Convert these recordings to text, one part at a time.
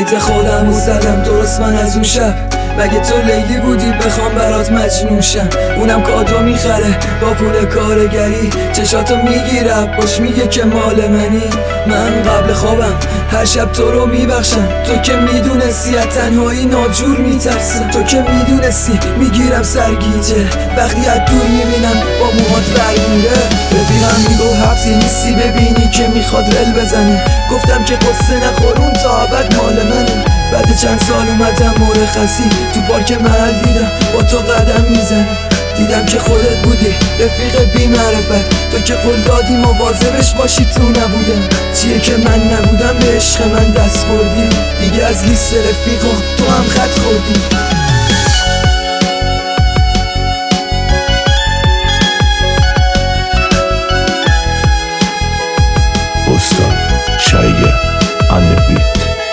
بیت خودم و زدم درست من از اون شب. مگه تو لیلی بودی بخوام برات مجنون شم؟ اونم کادو میخره با پول کارگری، چشاتو میگیره باش میگه که مال منی. من قبل خوابم هر شب تو رو میبخشم، تو که میدونستی از تنهایی ناجور میترسم. تو که میدونستی میگیرم سرگیجه وقتی از دور میبینم با موهات برمیره. رفیقم میگو حبسی نیستی ببینی که میخواد رل بزنه، گفتم که قصه نخورون تا ابد مال منه. بعد چند سال اومدم مرخصی تو پارک محل دیدم با تو قدم میزنه. دیدم که خودت بودی رفیق بی معرفت، تو که قول دادی مواظبش باشی تو نبودم. چیه که من نبودم به عشق من دست خوردی، دیگه از لیست رفیقا تو هم خط خوردی. استاد شایگه بیت.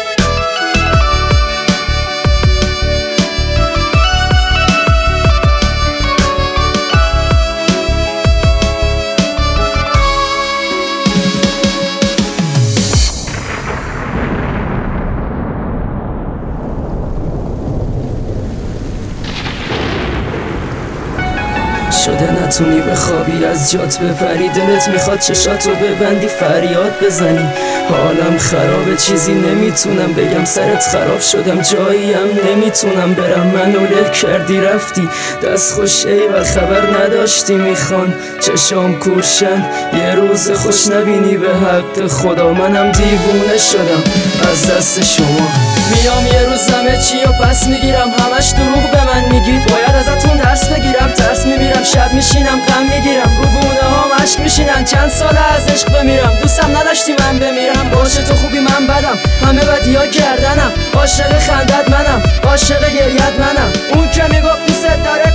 شده نتونی بخوابی از جات بپری، دلت میخواد چشاتو ببندی فریاد بزنی. حالم خرابه چیزی نمیتونم بگم، سرت خراب شدم جاییم نمیتونم برم. منو له کردی رفتی دست خوش ایول خبر نداشتی میخوان چشام کورشن یه روز خوش نبینی به حق خدا. منم دیوونه شدم از دست شما. میام یه روز همه چی و پس میگیرم، همش دروغ به من میگید باید ازتون درس بگیرم. ترس میبیرم شب میشینم غم میگیرم، رو گونه ها مشک میشینن چند سال از عشق بمیرم. دوستم نداشتی من بمیرم، باشه تو خوبی من بدم، همه بدیا کردنم. عاشق خندت منم، عاشق گریت منم، اون که میگفت دوست داره